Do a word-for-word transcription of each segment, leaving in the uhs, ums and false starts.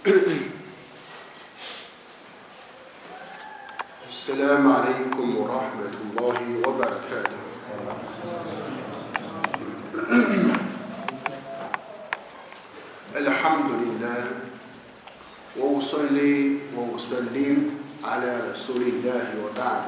السلام عليكم ورحمة الله وبركاته. الحمد لله وأصلي وأسلم على رسول الله وبعد.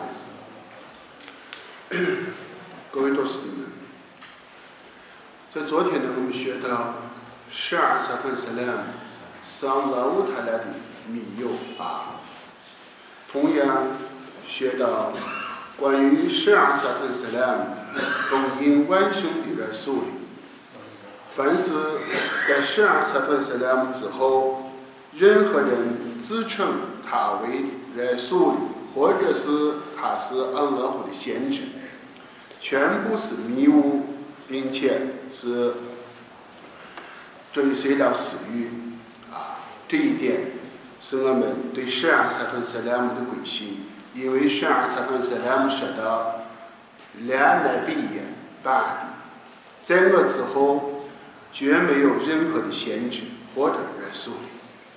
各位同事们，在昨天呢，我们学到十二萨坦萨拉姆上拉乌塔拉的密友啊，同样学到关于十二萨坦萨拉姆供应完生的人数里，凡是在十二萨坦萨拉姆之后，任何人自称他为人数里，或者是他是安拉胡的先知，全部是迷雾，并且是追随到死狱啊！这一点是我们对十二萨坦萨拉姆的归信，因为十二萨坦萨拉姆说到两乃比耶巴的，在我之后绝没有任何的先知或者人数里。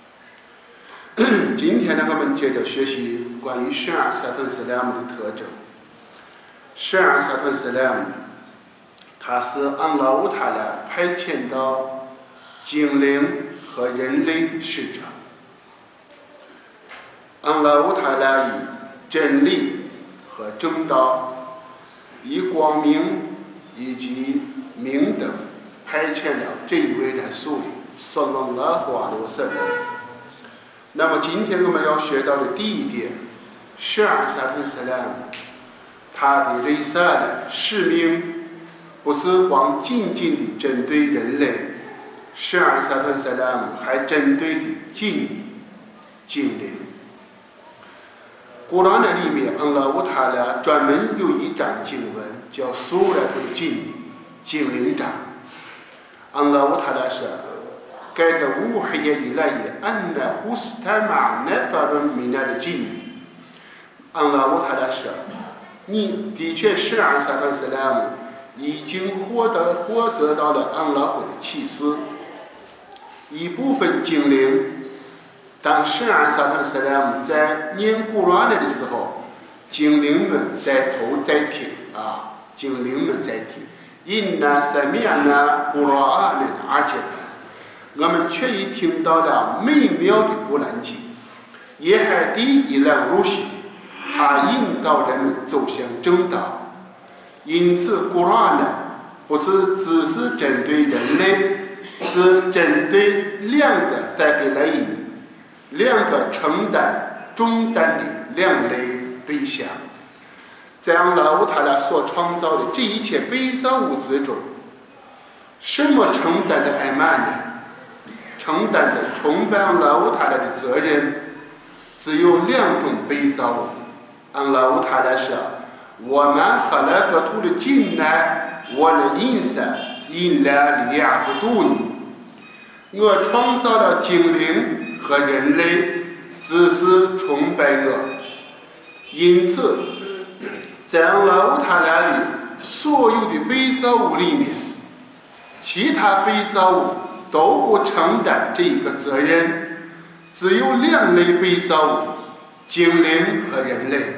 今天呢，我们接着学习关于十二萨坦萨拉姆的特征。十二萨坦萨拉姆，他是安拉乌塔拉派遣到精灵和人类的使者。安拉乌塔拉以真理和正道，以光明以及明灯派遣了这一位人数里，萨拉拉胡阿罗塞勒。那么今天我们要学到的第一点，十二萨坦萨拉姆，他的雷萨的使命不是光仅仅的针对人类，十二萨坦萨拉姆还针对的精灵。精灵。古兰的里面，安拉乌塔拉专门有一章经文叫苏拉图的精灵，精灵章。安拉乌塔拉说：“قد أوحي إلي أن استمع نفر من الجن。”安拉乌塔拉说：“你的确十二萨坦萨拉姆已经获得获得到了安拉胡的启示。一部分精灵，当十二萨坦萨拉姆在念古兰的时候，精灵们在头在听啊，精灵们在听。إنا سمعنا قرآنا عجبا，我们却已听到了美妙的古兰经。耶海迪伊兰如西的，它引导人们走向正道。因此，古兰呢，不是只是针对人类，是针对两个在给了你两个承担重担的两类对象。在安拉乌塔拉所创造的这一切被造物之中，什么承担的艾曼呢？承担的崇拜安拉乌塔拉的责任，只有两种被造物。安拉乌塔拉说：“我们发了个图的进来，我的因色因来利亚不度你。我创造了精灵和人类，只是崇拜我。因此，在安拉乌塔拉里所有的被造物里面，其他被造物都不承担这一个责任，只有两类被造物，精灵和人类。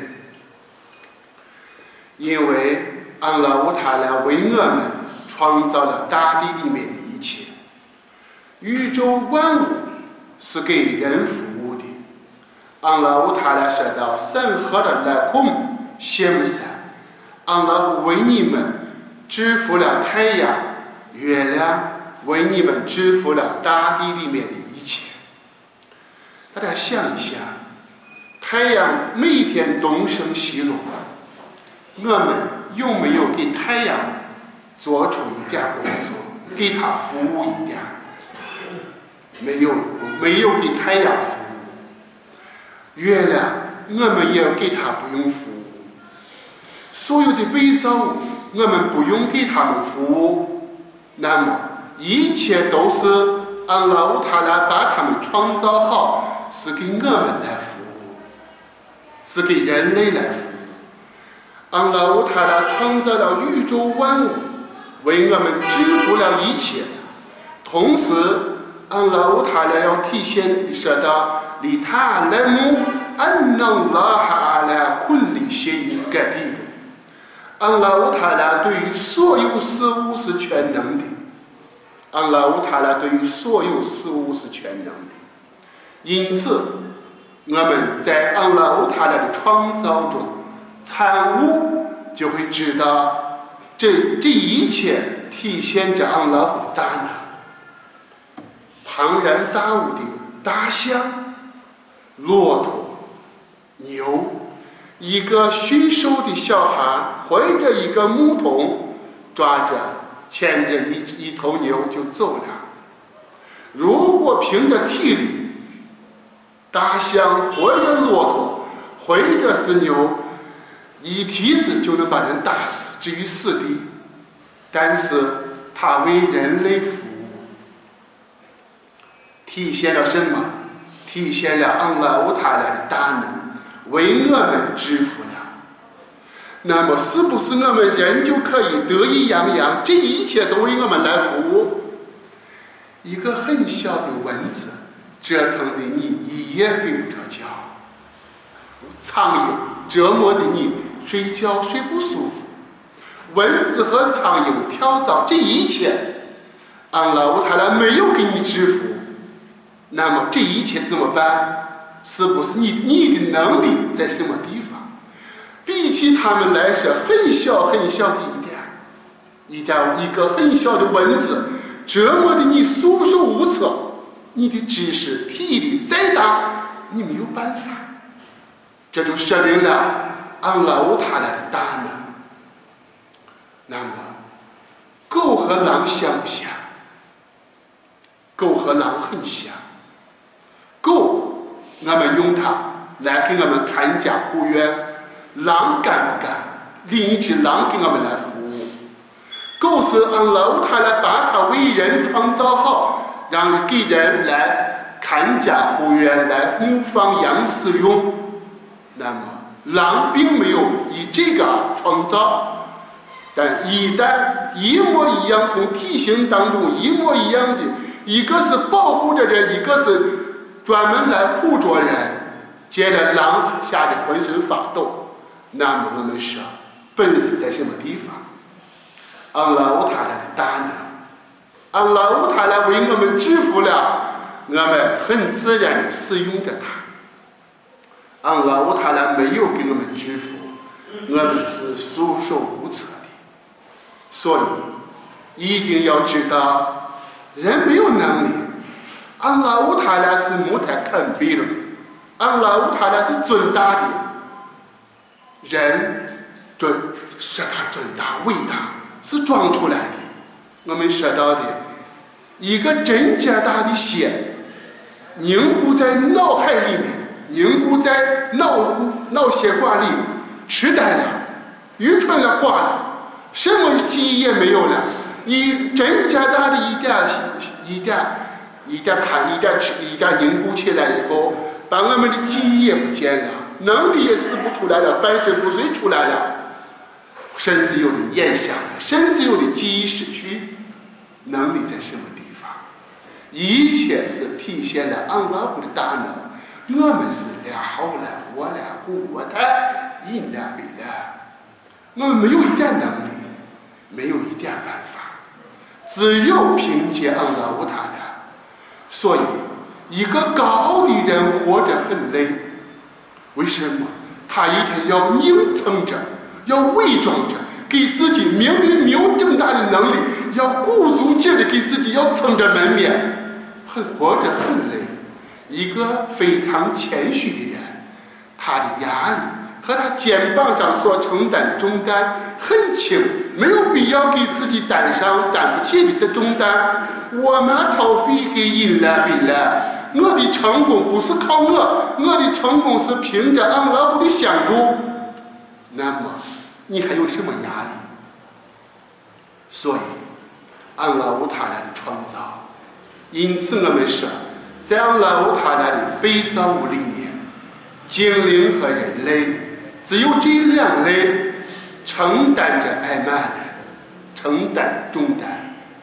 因为安拉乌塔拉为我们创造了大地里面的一切，宇宙万物是给人服务的。安拉乌塔拉说到：“三合的来空显散，安拉为你们支付了太阳、月亮，为你们支付了大地里面的一切。”大家想一下，太阳每天东升西落，我们有没有给太阳做出一点工作，给它服务一点？没有，没有给太阳服务。月亮，我们也给它不用服务。所有的被造物，我们不用给他们服务，那么一切都是安拉乌塔拉把他们创造好，是给我们来服务，是给人类来服务。安拉乌塔拉创造了宇宙万物，为我们支付了一切，同时安拉乌塔拉要提醒你说到里塔莱姆安能拉哈阿拉昆里谢因盖地的，安拉乌塔拉对于所有事物是全能的，安拉乌塔拉对于所有事物是全能的，因此我们在安拉乌塔拉的创造中参悟，就会知道这这一切体现着安拉的大能。庞然大物的大象、骆驼、牛，一个驯兽的小孩怀着一个牧童，抓着牵着一一头牛就走了。如果凭着体力，大象或者骆驼或者是牛，一蹄子就能把人打死，置于死地。但是它为人类服务，体现了什么？体现了安拉乌塔拉的大能，为我们支付了。那么是不是我们人就可以得意洋洋，这一切都为我们来服务？一个很小的蚊子折腾的你一夜睡不着觉，苍蝇折磨的你睡觉睡不舒服，蚊子和苍蝇跳蚤，这一切安拉乌塔拉没有给你支付，那么这一切怎么办？是不是你你的能力在什么地方？比起他们来说，很小很小的一点，一点一个很小的蚊子折磨的你束手无策，你的知识体力再大，你没有办法。这就说明了安拉乌塔拉的大能。那么狗和狼像不像？狗和狼很像。狗我们用它来给我们看家护院，狼干不干？另一只狼给我们来服务。狗是安拉乌塔拉把它为人创造好，让给人来看家护院，来牧放养饲用。那么狼并没有以这个创造，但一旦一模一样，从体型当中一模一样的，一个是保护着人，一个是专门来捕捉人，接着狼吓得浑身发抖。那么我们说本事在什么地方？安拉乌塔拉的大能，安拉乌塔拉为我们支付了，我们很自然地使用着它。安拉乌塔拉没有给我们支付，我们是束手无策的。所以一定要知道，人没有能力，安拉乌塔拉是穆泰坎比了，安拉乌塔拉是尊大的，人尊说他尊大伟大是装出来的。我们说到的一个真正大的血凝固在脑海里面，凝固在脑脑血管里，痴呆了，愚蠢了，挂了，什么记忆也没有了。一真正大的一点一点一点看一点一点凝固起来以后，把我们的记忆也不见了，能力也使不出来了，半身不遂出来了，甚至有的眼瞎了，甚至有的记忆失去。能力在什么地方？一切是体现了安拉布的大能。我们是俩好了，我俩古我太一俩比了，我们没有一点能力，没有一点办法，只有凭借安拉乌塔拉。所以一个高傲的人活着很累，为什么？他一天要硬撑着，要伪装着，给自己明明没有这么大的能力，要鼓足劲的给自己要撑着门面，很活着很累。一个非常谦虚的人，他的压力和他肩膀上所承担的重担很轻，没有必要给自己担上担不起的重担。我们逃费给引来宾来，我的成功不是靠我，我的成功是凭着安拉布的相助。那么你还有什么压力？所以安拉乌塔拉的创造，因此我们说，在安拉乌塔拉的被造物里面，精灵和人类只有这两类承担着艾曼的承担着重担。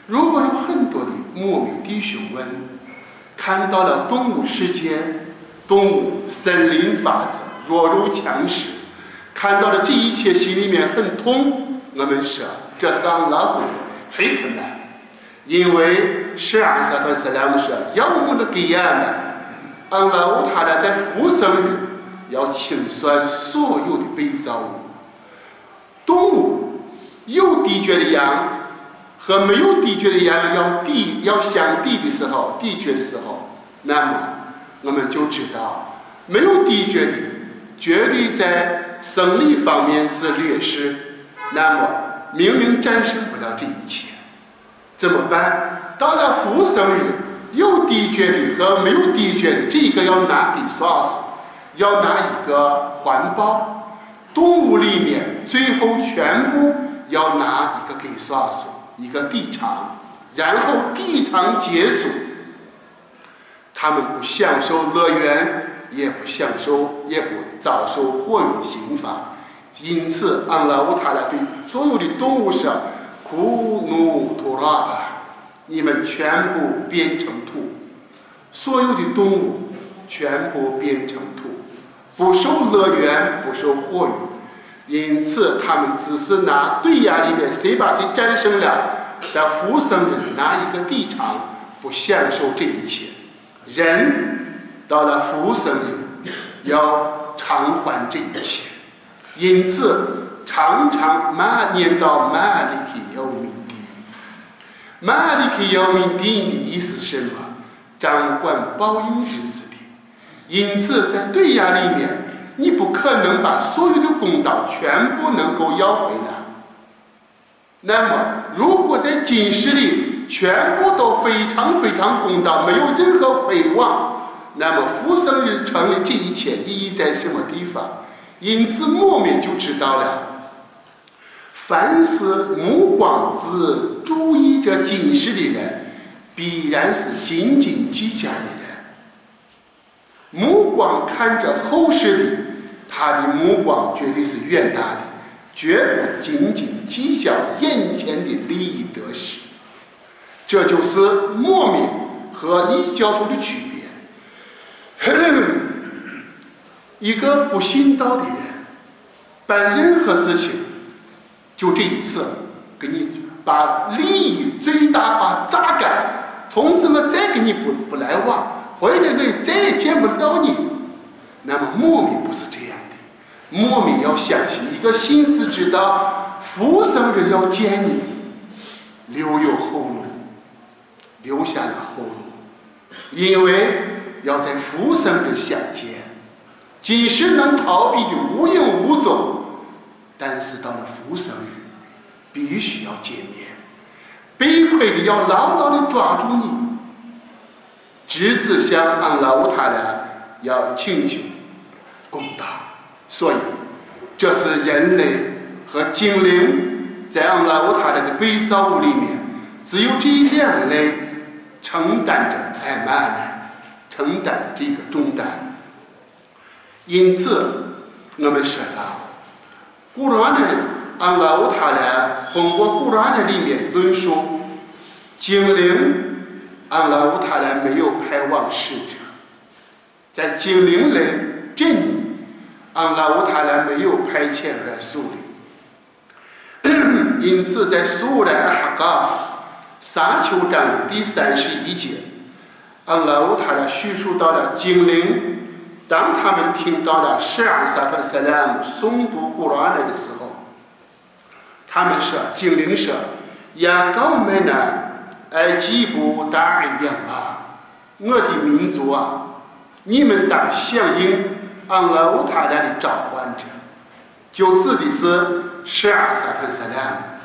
如果有很多的牧民弟兄们看到了动物世界、动物森林法则、弱肉强食，看到了这一切，心里面很痛。我们说这是安拉的黑克曼，因为是阿萨团斯拉姆说，要么的给俺们，安拉他俩在复生日要清算所有的被造物。动物有地觉的羊和没有地觉的羊要地要相地的时候，地觉的时候，那么我们就知道，没有地觉的绝对在生理方面是劣势，那么明明战胜不了这一切，怎么办？到了复生日，有地觉的和没有地觉的，这个要拿给算数，要拿一个环保。动物里面最后全部要拿一个给算数，一个地场，然后地场结束，他们不享受乐园，也不享受，也不遭受火狱的刑罚。因此，安拉乌塔拉对所有的动物说：“库努图拉巴，你们全部变成土。”所有的动物全部变成土，不受乐园，不受火狱。因此，他们只是拿对呀里面谁把谁战胜了，在复生人拿一个地场，不享受这一切。人到了复生日，要偿还这一切。因此，常常马念到马里克要命地，马里克要命地的意思是什么？掌管报应日子的。因此，在对呀里面，你不可能把所有的公道全部能够要回来。那么，如果在今世里全部都非常非常公道，没有任何毁谤，那么复生日成了这一切意义在什么地方？因此，牧民就知道了，凡是目光只注意着今世的人，必然是斤斤计较的人。目光看着后世的，他的目光绝对是远大的，绝不斤斤计较眼前的利益得失。这就是牧民和异教徒的区别。一个不信道的人，办任何事情，就这一次，给你把利益最大化榨干，从此我再跟你不不来往，或者我再也见不到你。那么牧民不是这样的，牧民要相信一个心思知道，复生人要见你，留有后路，留下了后路，因为要在复生人相见。即使能逃避的无影无踪，但是到了复生日，必须要见面。被亏的要牢牢地抓住你，直至向安拉乌塔拉要请求公道。所以，这是人类和精灵在安拉乌塔拉的被造物里面，只有这两类承担着艾玛呢，承担着这个重担。因此，我们说到古兰的安拉乌塔拉通过古兰的里面论述，精灵安拉乌塔拉没有派往使者，在精灵类阵里，安拉乌塔拉没有派遣来苏里。因此，在苏莱阿哈嘎夫沙丘章的第三十一节，安拉乌塔拉叙述到了精灵。当他们听到了十二萨特萨拉姆诵读古兰来的时候，他们说：“精灵说，呀，高们呢，埃及不大一样啊！我的民族啊，你们当响应安拉乌塔拉的召唤者，就指的是十二萨特萨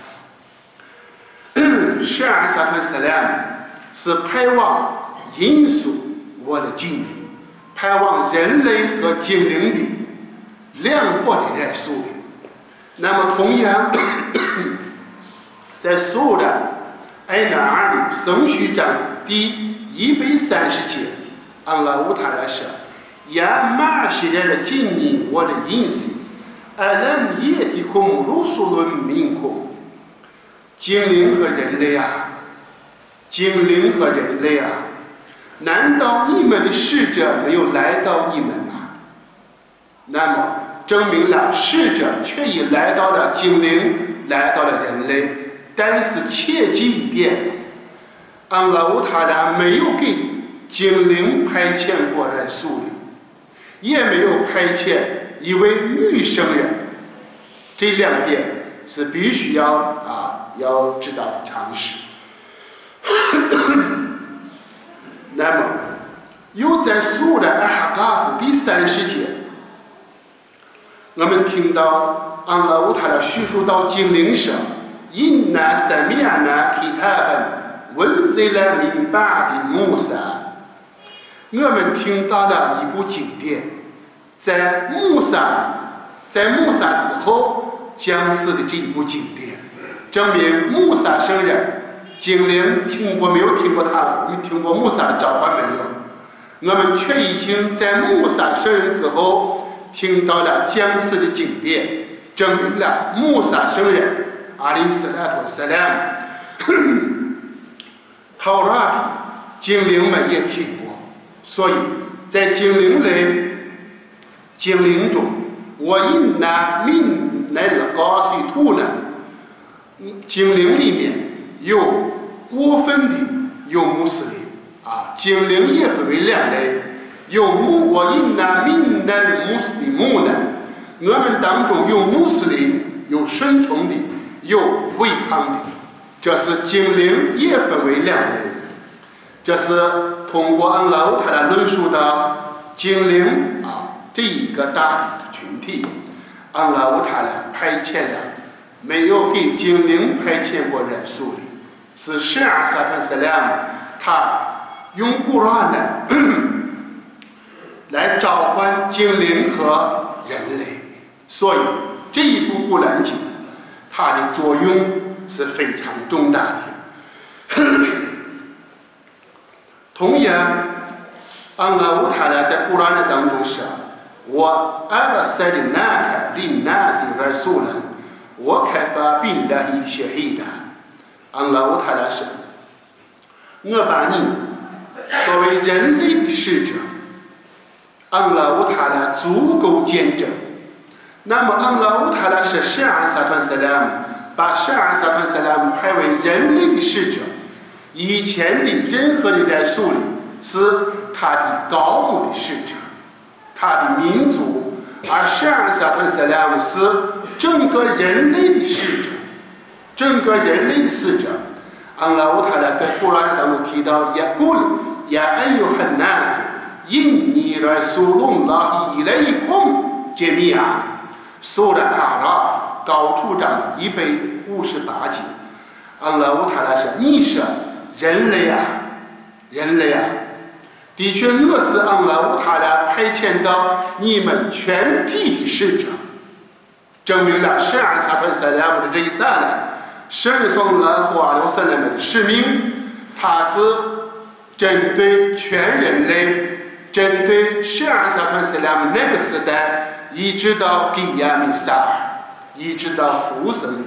拉姆。十二萨特萨拉姆是派往引述我的经历。”派往人类和精灵的两伙的人数的。那么同样，在苏的艾纳尔圣序章的第一百三十节，安拉乌塔拉说：“呀，马西人的今年我的隐私，阿拉姆耶提空鲁苏伦民空。”精灵和人类啊， 精灵和人类啊，难道你们的使者没有来到你们吗？那么证明了使者却已来到了精灵，来到了人类。但是切记一点，安拉乌塔拉没有给精灵派遣过人数灵，也没有派遣一位女圣人。这两点是必须要啊要知道的常识。那么又在苏的阿哈嘎夫第三十节，我们听到安拉乌塔拉叙述到精灵上，Inna sami'na kitaban unzila min ba'di Musa，我们听到了一部经典，在穆萨的，在穆萨之后降世的这一部经典，证明穆萨圣人，精灵听过没有听过他？你听过穆萨的召唤没有？我们却已经在穆萨圣人之后听到了降世的经典，证明了穆萨圣人阿里斯拉托斯兰，陶拉的精灵们也听过，所以在精灵类精灵中，我因那min来了高西图呢，精灵里面有过分的，有穆斯林啊，精灵也分为两类，有穆我因那min来穆斯林穆呢，我们当中有穆斯林，有顺从的，有违抗的，这是精灵也分为两类。这是通过安拉乌塔拉论述的精灵啊这一个大的群体，安拉乌塔拉派遣了没有给精灵派遣过人数的，是圣阿萨坦斯拉他用古兰呢来召唤精灵和人类，所以这一部古兰经它的作用是非常重大的。同样，安拉乌塔拉在古兰的当中说：“我阿拉塞的那卡林那西来苏兰，我开发并拉一些黑的。”安拉乌塔拉说：“我把你作为人类的使者。”安拉乌塔拉足够见证。那么，安拉乌塔拉是圣安萨团萨拉姆，把圣安萨团萨拉姆派为人类的使者。以前的任何的人数里是他的高牧的使者，他的民族，而圣安萨团萨拉姆是整个人类的使者，整个人类的使者。安拉乌塔拉在古兰当中提到：“呀古鲁呀安尤汉纳斯，因尼来苏隆拉伊雷空杰米亚。”苏拉阿拉夫高处长的一百五十八节，安拉乌塔拉说：“你说人类啊，人类啊，的确我是安拉乌塔拉派遣到你们全体的使者，证明了圣安萨团萨拉姆的这一撒呢，圣送拉胡阿留萨拉姆的使命，它是针对全人类，针对圣安萨团萨拉姆那个时代。”一直到比亚米萨尔，一直到福生。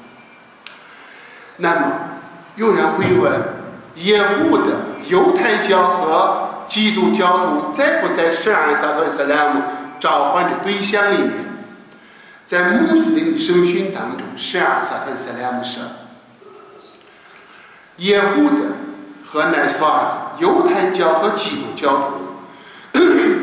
那么，有人会问：耶户的犹太教和基督教徒在不在圣安萨团萨拉姆召唤的对象里面？在穆斯林的圣训当中，圣安萨团萨拉姆说：耶户的和乃撒尔，犹太教和基督教徒。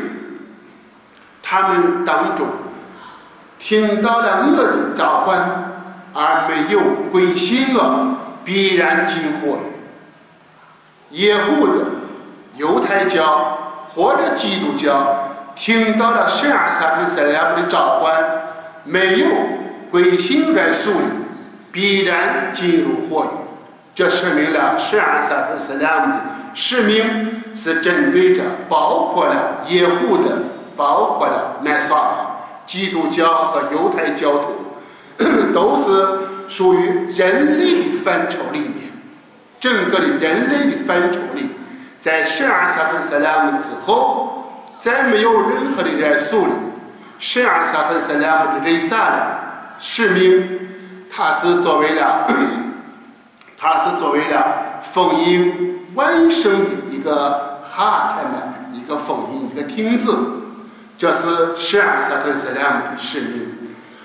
他们当中听到了我的召唤，而没有归信我，必然进火。耶户的犹太教或者基督教听到了圣阿萨特塞拉姆的召唤，没有归信人数里，必然进入火狱。这说明了圣阿萨特塞拉姆的使命是针对着包括了耶户的。包括了乃撒尔、基督教和犹太教徒，都是属于人类的范畴里面。整个的人类的范畴里，在圣阿萨特萨拉姆之后，再没有任何的人数里，圣阿萨特萨拉姆的这一撒的使命，它是作为了， 它是作为了福音完生的一个哈特曼，一个福音，一个听字，这是十二萨特塞拉姆的使命。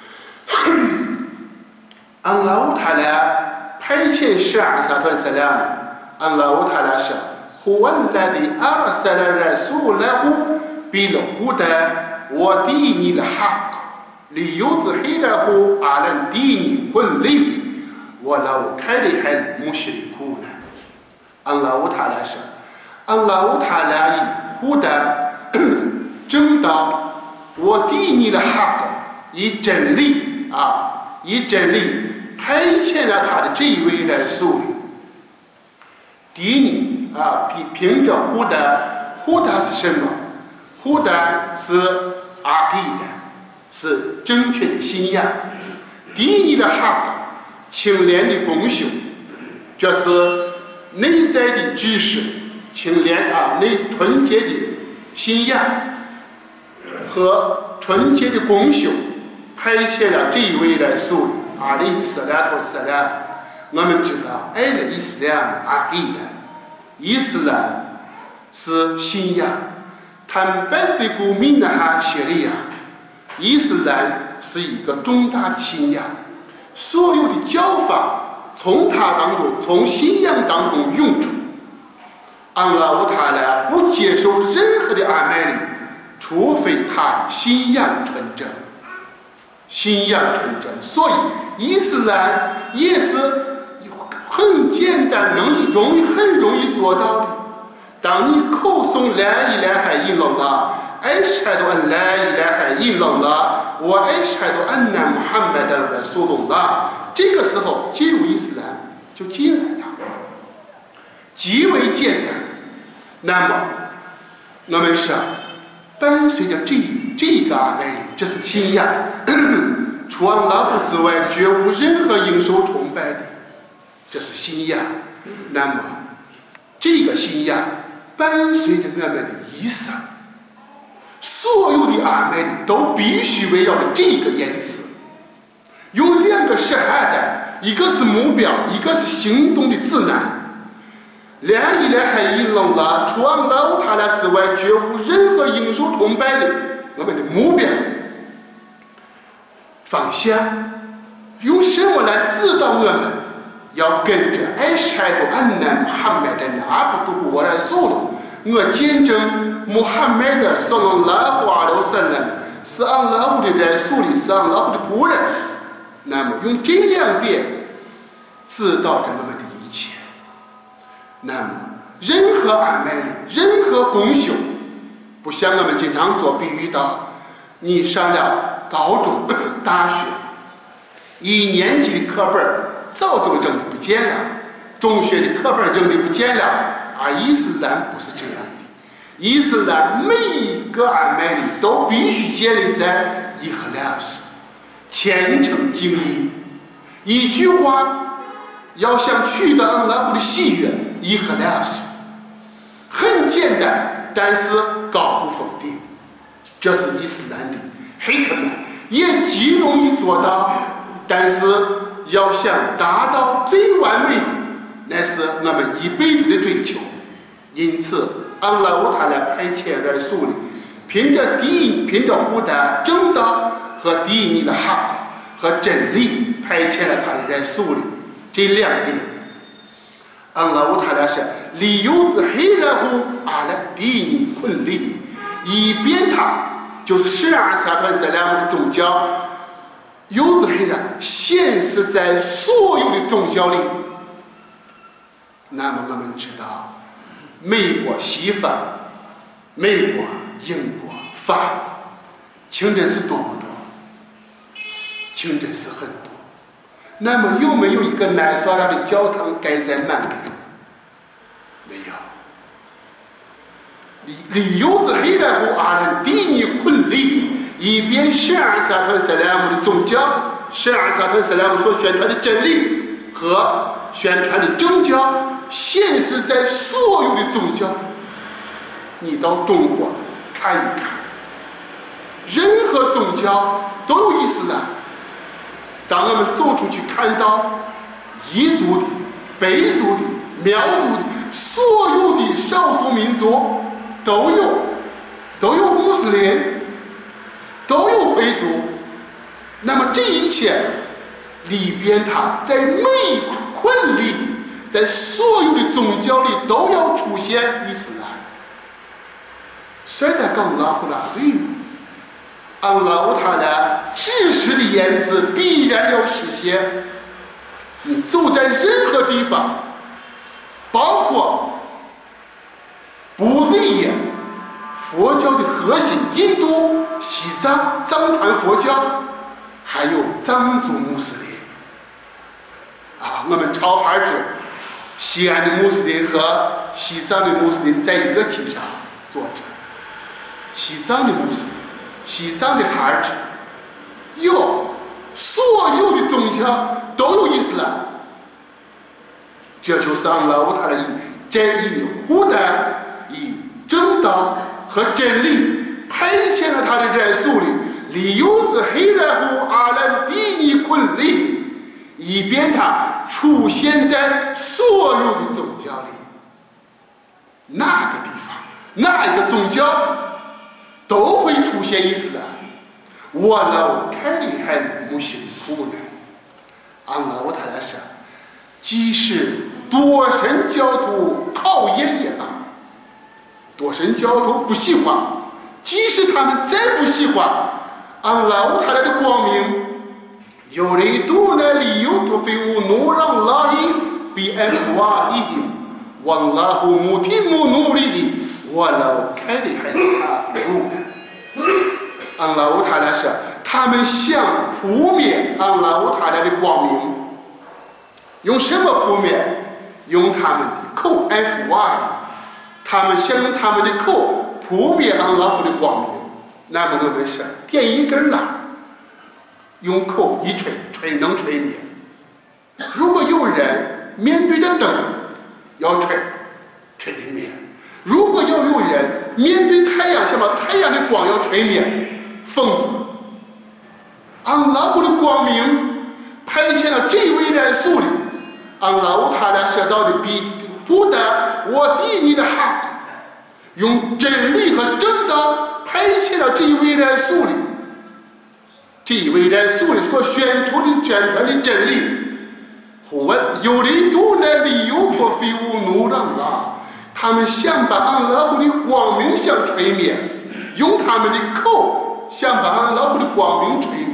安拉乌塔拉派遣十二萨特塞拉姆，安拉乌塔拉说：“هو الذي أرسل رسوله بالهدى ودين الحق ليظهره على الدين كله ولو كره المشركون。”安拉乌塔拉说：“安拉乌塔拉以胡的正道，我地你的哈以真理啊，以真理派遣了他的这一位人数里，地你啊，凭凭着胡的，胡的是什么？胡的是阿基的，是正确的信仰。地你的哈清廉的功修，这是内在的知识，清廉啊，内纯洁的信仰和纯洁的功修，派遣了这一位人数里。阿里斯拉托斯拉，我们知道，爱了伊斯兰阿基的，伊斯兰是信仰，坦白非古民的哈学利亚，伊斯兰是一个重大的信仰，所有的教法从它当中，从信仰当中涌出。安拉乌塔拉不接受任何的阿麦里，除非他的信仰纯正。信仰纯正，所以伊斯兰也是很简单，能容易很容易做到的。当你口诵la ilaha illallah，艾什哈杜安la ilaha illallah，我艾什哈杜安那穆罕默德的苏鲁拉，这个时候进入伊斯兰就进来了，极为简单。那么，我们说，伴随着这这个阿麦里，这是信仰。除安拉夫之外，绝无任何应受崇拜的，这是信仰。那么，这个信仰伴随着我们的一生，所有的阿麦里都必须围绕着这个言辞，用两个shahada的，一个是目标，一个是行动的指南。la ilaha illallah，除安拉他俩之外，绝无任何应受崇拜的，我们的目标。方向用什么来指导我们？要跟着艾什哈杜安那穆罕默德的阿布杜我来说了，我见证穆罕默德sallallahu alaihi wasallam是安拉夫的人数里，是安拉夫的仆人。那么用这两点指导着我们的一切。那么任何阿麦里，任何功修，不像我们经常做比喻到，你上了高中、大学，一年级的课本早就扔的不见了，中学的课本扔的不见了。啊，伊斯兰不是这样的，伊斯兰每一个阿麦里都必须建立在伊赫拉斯，虔诚敬意。一句话，要想取得安拉夫的喜悦，伊赫拉斯，很简单，但是高不否定，这是伊斯兰的黑克曼，也极容易做到，但是要想达到最完美的，那是我们一辈子的追求。因此，安拉乌塔拉派遣人数里，凭着第凭着胡达正道和第你的哈和真理，派遣了他的人数里，这两点。安拉乌塔拉说：“利由子黑人乎阿拉第你困力，以便他。”就是十二萨团塞拉姆的宗教，有的黑人显示在所有的宗教里。那么我们知道，美国西方、美国、英国、法国，清真寺多不多？清真寺很多。那么有没有一个南沙拉的教堂盖在曼谷？没有。理由子黑人和阿兰第你困力，以便十二萨团塞拉姆的宗教，十二萨团塞拉姆所宣传的真理和宣传的正教，显示在所有的宗教里。你到中国看一看，任何宗教都有伊斯兰。当我们走出去看到彝族的、 北族的、苗族的，所有的少数民族都有，都有穆斯林，都有回族。那么这一切里边，它在每一捆里，在所有的宗教里都要出现伊斯兰。谁在讲拉胡拉对吗？安拉乌塔拉指示的言辞必然要实现。你走在任何地方，包括不列佛教的核心印度、西藏、藏传佛教，还有藏族穆斯林啊，我们超哈指西安的穆斯林和西藏的穆斯林在一个机上坐着。西藏的穆斯林、西藏的哈尔指有所有的宗教都有伊斯兰，这就是安拉乌塔拉以真以胡代以正道和真理派遣了他的人数里，理由子黑人乎阿兰蒂尼昆里，以便他出现在所有的宗教里。哪个地方，哪一个宗教都会出现伊斯兰。我老开里还穆斯林库呢，安拉我他来说，即使多神教徒讨厌也罢，多神教徒不喜欢，即使他们再不喜欢，安拉我他来的光明，有人都来利用突飞乌努让拉伊比安弗瓦伊的，王拉胡穆提穆努里的，我老开里还他飞乌呢。安拉乌塔拉说，他们想扑灭安拉乌塔拉的光明，用什么扑灭？用他们的口安抚瓦里，他们想用他们的口扑灭安拉胡的光明。那么我们说，点一根蜡，用口一吹，吹能吹灭。如果有人面对着灯要吹，吹得灭；如果要有人面对太阳，想把太阳的光要吹灭，疯子。安拉胡的光明派遣了这位人数里，安拉胡他俩说到的比不得我弟你的哈，用真理和正道派遣了这一位人数里，这一位人数里所宣出的宣传的真理，呼问有人都来利用托非乌努让啊，他们想把安拉胡的光明想吹灭，用他们的口想把安拉胡的光明吹灭。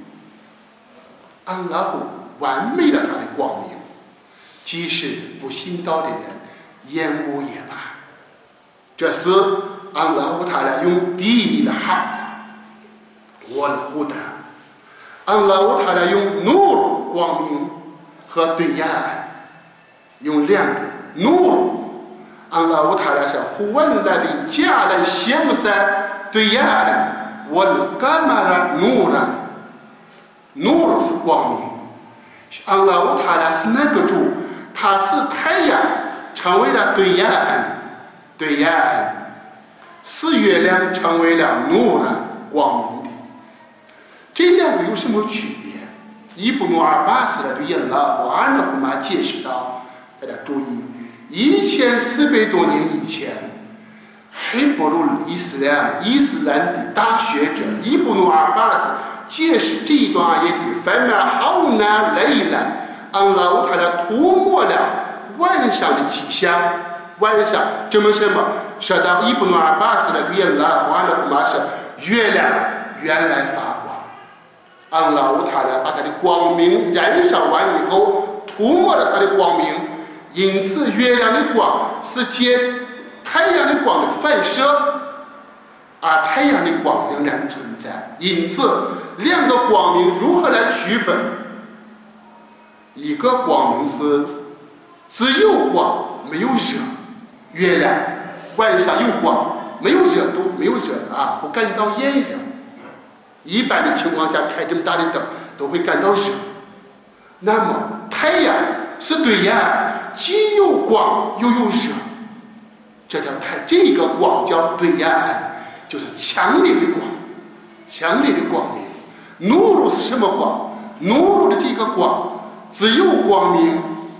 安拉胡完美了他的光明，即使不信道的人厌恶也罢。这是安拉胡他俩用第一的哈，我的胡的。安拉胡他俩用努光明和对岸，用两个努。安拉胡他俩是呼问来的加来谢姆塞对岸，我干嘛了努了？努是光明。安拉乌塔拉是那个主，他是太阳成为了对岸，对岸是月亮成为了努了光明的。这两个有什么区别？伊布努尔巴斯的对安拉胡安拉胡玛解释道，大家注意，一千四百多年以前，黑伯鲁伊斯兰伊斯兰的大学者伊布努尔巴斯解释这一段阿耶的反面好难累了，安拉乌塔拉涂抹了晚上的迹象，晚上这么什么？说到伊布努尔巴斯的对安拉胡安拉胡玛说，月亮原来发光，安拉乌塔拉把他的光明燃烧完以后，涂抹了他的光明，因此月亮的光是借太阳的光的反射。而太阳的光仍然存在，因此两个光明如何来区分？一个光明是只有光没有热，月亮晚上有光没有热度，没有热啊，不感到炎热。一般的情况下开这么大的灯都会感到热。那么太阳是对岸，既有光又有热，这叫太这个光叫对岸。就是强烈的光，强烈的光明。努鲁是什么光？努鲁的这个光只有光明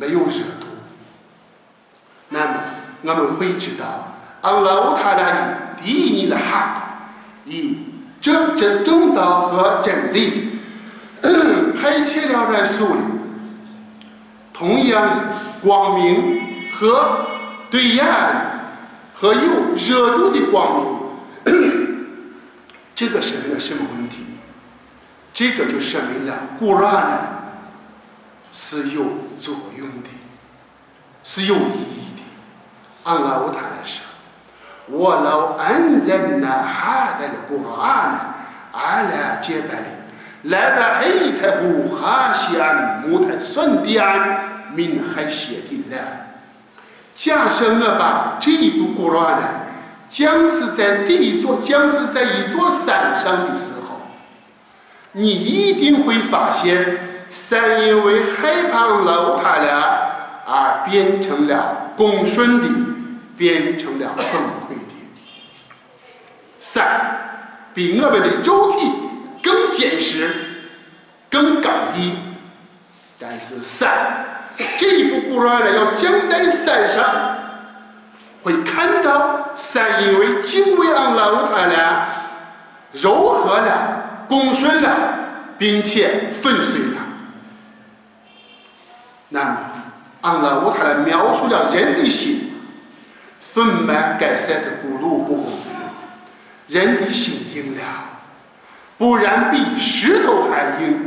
没有热度。那么我们会知道，安拉乌塔拉以第一你的哈，以正正正道和真理派遣了人数里，同样以光明和对岸和有热度的光明，这个说明了什么问题？这个就说明了古兰呢是有作用的，是有意义的。安拉乌塔拉说：“ولو أنزلنا هذا القرآن على جبل لرأيته خاشعا متصدعا من خشية الله。”假设我把这一部古兰呢，将是在这一座将是在一座山上的时候，你一定会发现，山因为害怕老塔拉而变成了恭顺的，变成了崩溃的。山比我们的肉体更坚实、更刚毅，但是山这一部古兰呢，要降在山上，会看到山因为敬畏安拉乌塔拉，柔和了、恭顺了，并且粉碎了。那么，安拉乌塔拉描述了人的心，分满改善的骨碌不公，人的心硬了，不然比石头还硬。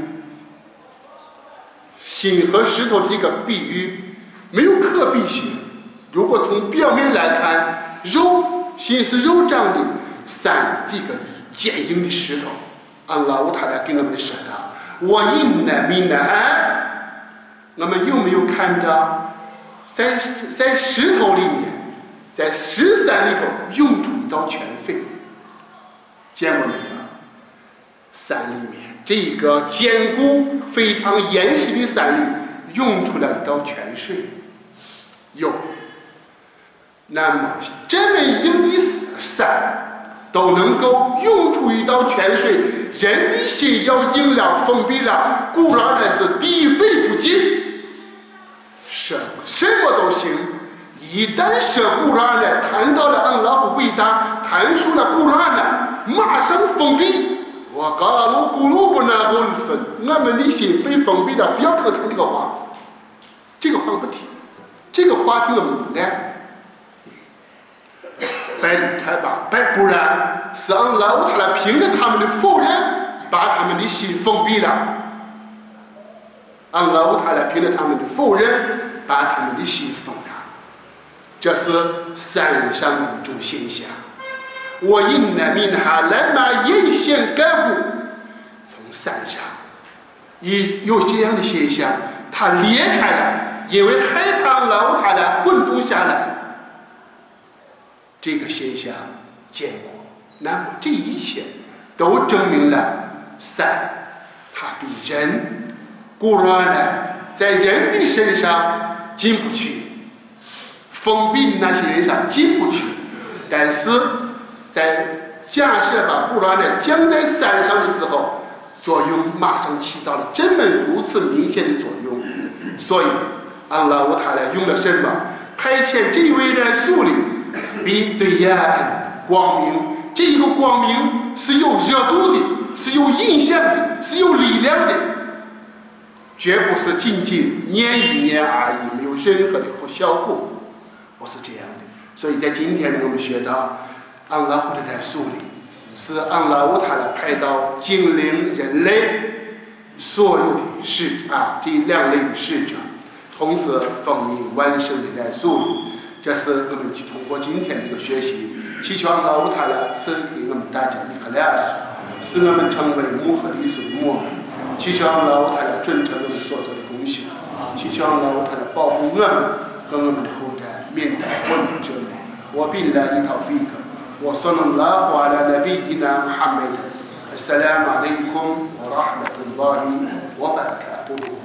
心和石头这个比喻没有可比性。如果从表面来看，肉心是肉长的，山这个坚硬的石头。安拉乌塔拉给我们说的：“我因难民难。”我们有没有看到，在在石头里面，在石山里头涌出一道泉水？见过没有？山里面这一个坚固、非常严实的山里涌出了一道泉水，有。那么这么硬的山都能够涌出一道泉水，人的心要硬了、封闭了，固然那是低飞不进，什什么都行。一旦说固然呢，谈到了安拉的伟大，谈述了固然呢，马上封闭。我告诉咕噜不那不分，我们的心被封闭了，不要听他这个话，这个话不听，这个话听我们不来。拜太吧，拜不然是安拉乌塔拉凭着他们的否认，把他们的心封闭了。安拉乌塔拉凭着他们的否认，把他们的心封了。这是山上的一种现象。我因那民哈来马引线盖骨，从山上一有这样的现象，它裂开了，因为害怕老塔拉滚动下来。这个现象见过，那么这一切都证明了山它比人固然呢在人的身上进不去，封闭的那些人上进不去，但是在假设把固然呢降在山上的时候，作用马上起到了这么如此明显的作用。所以安拉乌塔拉用了什么？派遣这位人树里比对岸光明，这一个光明是有热度的，是有影响的，是有力量的，绝不是仅仅念一念而已，没有任何的效果，不是这样的。所以在今天呢，我们学到安拉或者在树里是安拉乌塔拉派到精灵人类所有的使啊这两类的使者，同时封印完整的在树里。这是我们通过今天的一个学习，祈求安拉乌塔拉赐给我们大家一颗良心，使我们成为穆赫里斯的默们。祈求安拉乌塔拉尊称我们所做的贡献，祈求安拉乌塔拉保护我们和我们的后代免在混沌之中。我并来一套飞格，我صلى الله على نبينا محمد. السلام عليكم ورحمة الله وبركاته.